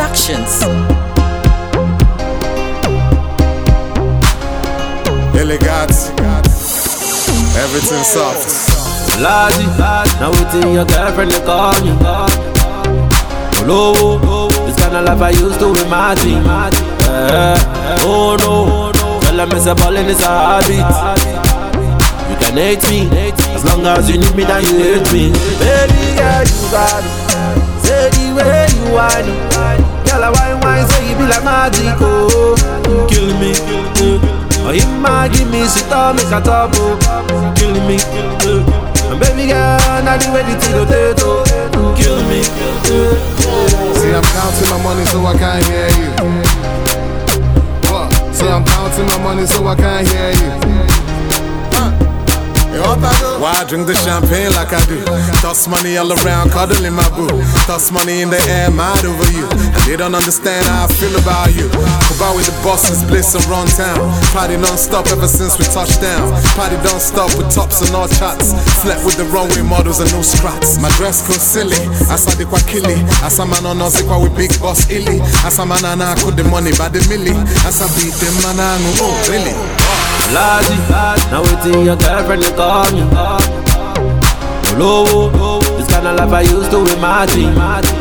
Productions. Elegance, everything soft. Lazy, now waiting your girlfriend to call me. Low, this kind of life I used to with my team. Oh no, tell them it's a ball and it's a habit. You can hate me, as long as you need me, then you hate me. Baby girl, you got it. Say the way you whine, girl, I whine, say you be like magic. Oh, kill me, oh, you might give me shit on me, cut up, kill me, and baby girl, now the way the potato, kill me. See, I'm counting my money so I can't hear you. What? Say I'm counting my money so I can't hear you. Why I drink the champagne like I do? Toss money all around, cuddling my boo. Toss money in the air, mad over you. And they don't understand how I feel about you. About with the bosses, bliss around town. Party non-stop ever since we touched down. Party don't stop with tops and all chats. Slept with the runway models and no scraps. My dress code silly, asa de kwa kili. Asa man on us kwa with big boss illy. Asa man ana could the money by the milli. Asa beat them man oh really. Lazy, now waiting your girlfriend to call me. Low, this kind of life I used to with my team.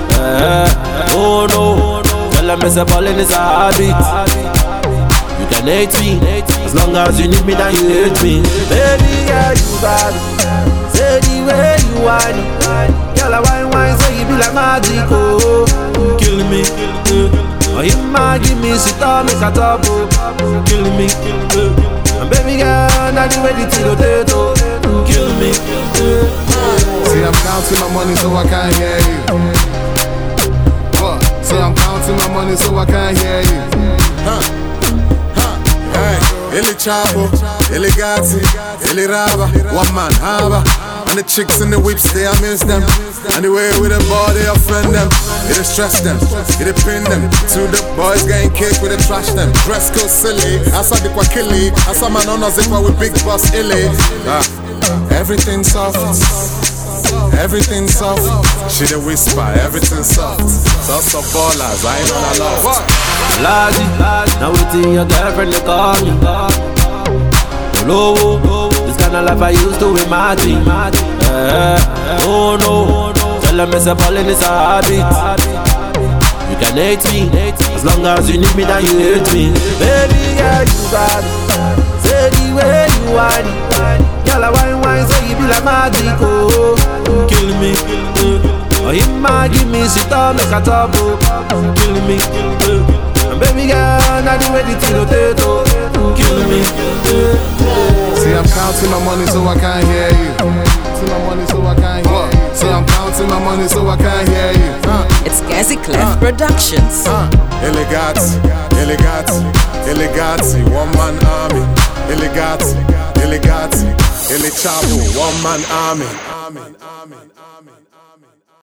Oh no, tell them it's a ball and it's a habit. You can hate me, as long as you need me, then you hate me. Baby girl, you got it. Say the way you whine, girl, I whine, say you be like magic. Oh, kill me, oh, you might give me shit on me, cut up, kill me. And baby girl, now the way the potato, kill me. See, I'm counting my money so I can't hear you. What? Say I'm counting my money so I can't hear you. Hey, Illy Chavo, Illy Gatti, Illy Raba, one man haba. And the chicks in the whips, they I miss them. And the way with the ball, they offend them. It stress them, it pin them. To the boys getting kicked with the trash them. Dress code silly, asa di kwa kili. Asa man on us with big boss illy. Everything soft, everything soft. She the whisper, everything soft. Sauce of ballers, I ain't on a love. Lazy, now waiting your girlfriend to call me. Low, this kind of life I used to with my team. Oh no, tell them it's a ball and it's a habit. You can hate me, as long as you need me, then you hate me. Baby girl, you got it. Say the way you whine, girl, I whine, say you be like magic. Oh, kill me, oh, you might give me shit on me, cut up, kill me. And baby girl, now the way the potato, kill me. See, I'm counting my money so I can't hear you. Counting my money so I can't hear you. See, I'm counting my money so I can't hear you. It's Gazi Clef Productions. Elegance, elegance, elegance, one man army. Elegance, elegance, Illy Chavo, one man army.